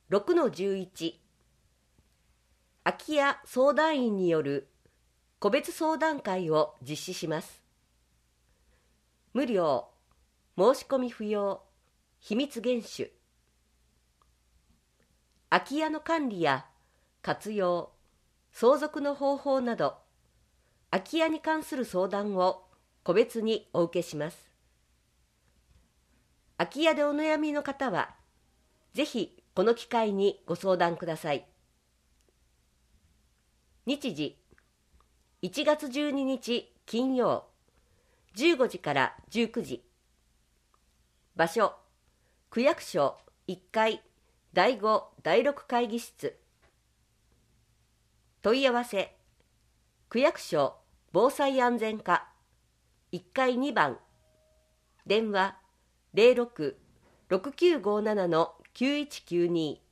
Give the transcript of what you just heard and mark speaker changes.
Speaker 1: 6-11 空き家相談員による個別相談会を実施します。無料、申し込み不要、秘密厳守。空き家の管理や活用、相続の方法など、空き家に関する相談を個別にお受けします。空き家でお悩みの方は、ぜひこの機会にご相談ください。日時、1月12日金曜、15時から19時。場所、区役所1階第5・第6会議室。問い合わせ、区役所防災安全課1階2番。電話、06-6957-9192